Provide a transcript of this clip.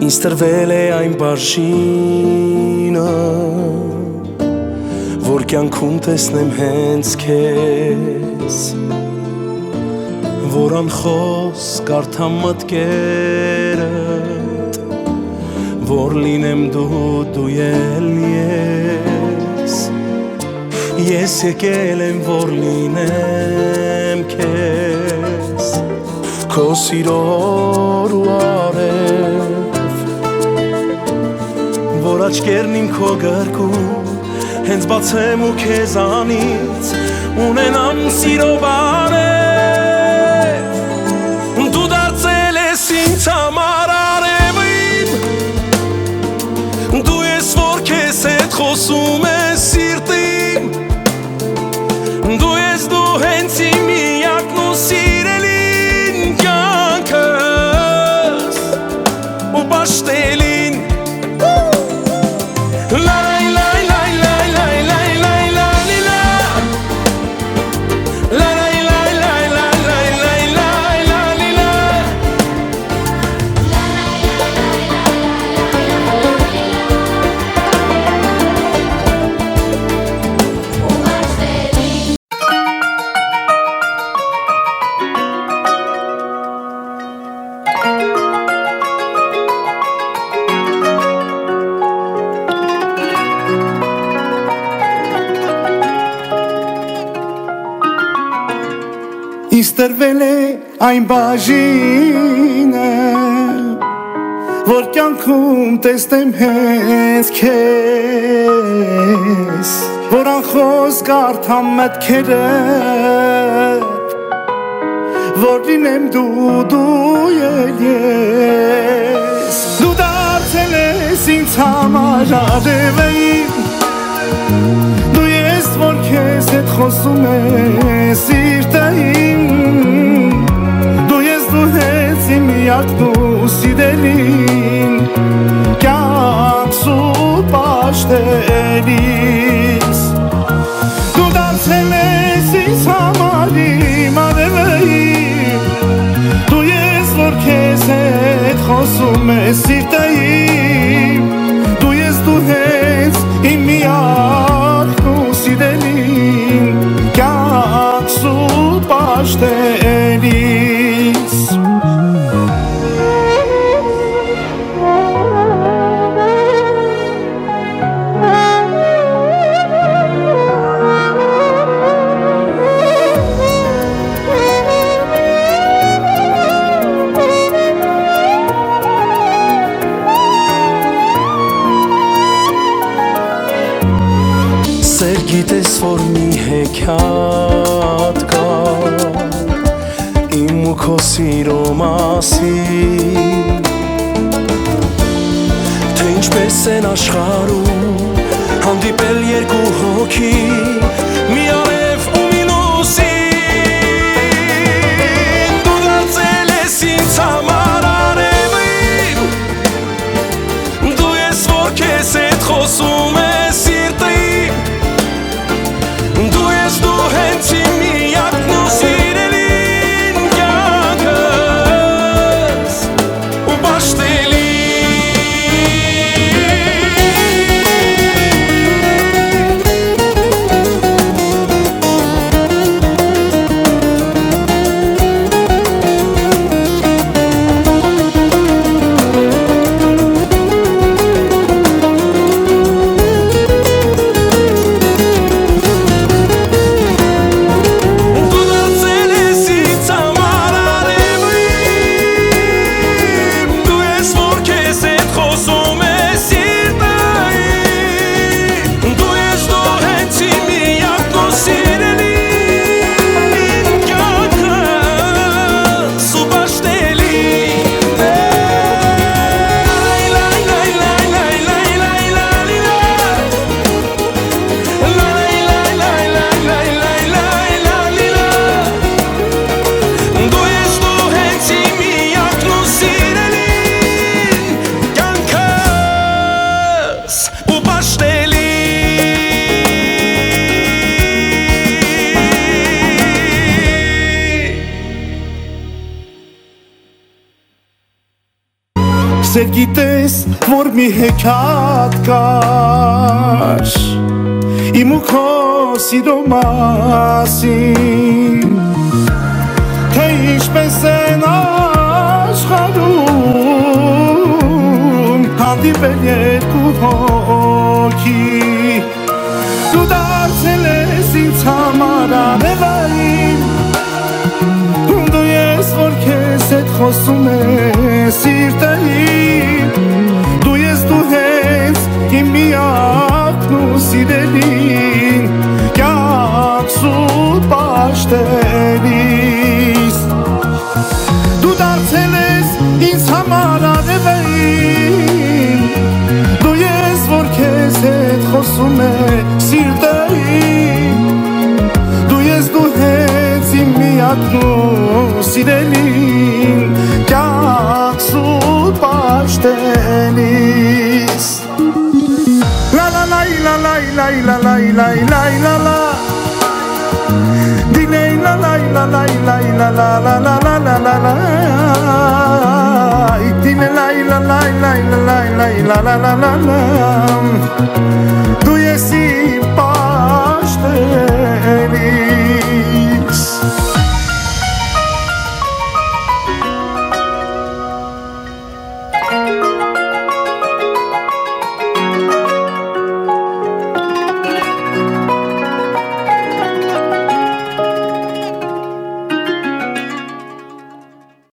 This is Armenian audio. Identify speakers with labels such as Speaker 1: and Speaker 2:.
Speaker 1: Ինձ տրվել է այն բաժինը, որ կյանքում տեսնեմ հենց քեզ, որ անխոս կարդամ մտքերդ, որ լինեմ դու էլ ես։ Ես եկել եմ, որ լինեմ քեզ, քո սիրոր ու արև, որ աչքերն իմ քո գրկում հենց բացեմ ու քեզանից ունենամ սիրո բարև։ Դու դարձել ես ինձ համար արևը իմ, դու ես որ քեզ հետ խոսում ես սիրտը իմ, դու ես դու հենց իմ միակն ու սիրելին կյանքս ու պաշտելին։
Speaker 2: Ինձ տրվել է այն բաժինը, որ կյանքում տեսնեմ հենց քեզ, որ անխոս կարդամ մտքերդ, որ լինեմ դու էլ ես։ Դու դարձել ես ինձ համար արևը իմ, դու ես որ քեզ հետ խոսում ես սիրտը իմ, դու ես դու հենց իմ միակն ու սիրելին կյանքս ու պաշտելիս։ Դու դարձել ես ինձ համար իմ արևը իմ, դու ես որ քեզ հետ խոսում ես սիրտը իմ, դու ես դու հենց իմ միակն ու սիրելին կյանքս ու պաշտելիս։
Speaker 1: Սեր գիտես որ մի հեքիաթ կա իմ ու քո սիրո մասին, թե ինչպես են աշխարհում հանդիպել երկու հոգի, մի արև ու մի լուսին։ Դու դարձել ես ինձ համար արևը իմ, դու ես որ քեզ հետ խոսում ես սիրտը իմ, դու ես դու հենց իմ միակն ու սիրելին կյանքս ու պաշտելին։
Speaker 2: Ուզեր գիտես, որ մի հեքիաթ կար Իմ ու քո սիրո մասին Թե ինչպես են աշխարհում Հանդիպել երկու հոգի Դու դարձել ես ինձ համար արևային Դու ես, որ քեզ հետ խոսում ես սիրտային Դու ես դու հենց իմ միակն ու սիրելին Կյանքս ու պաշտերիս Դու դարձել ես ինձ համար արևային Դու ես, որ քեզ հետ խոսում ես սիրտային Դու ես դու հենց իմ միակն ու սիրելին Կյանքս ու պաշտերիս La la la la la la la la la la la la Dinay la la la la la la la la la la la la la Dinay la la la la la la la la la la la Du yes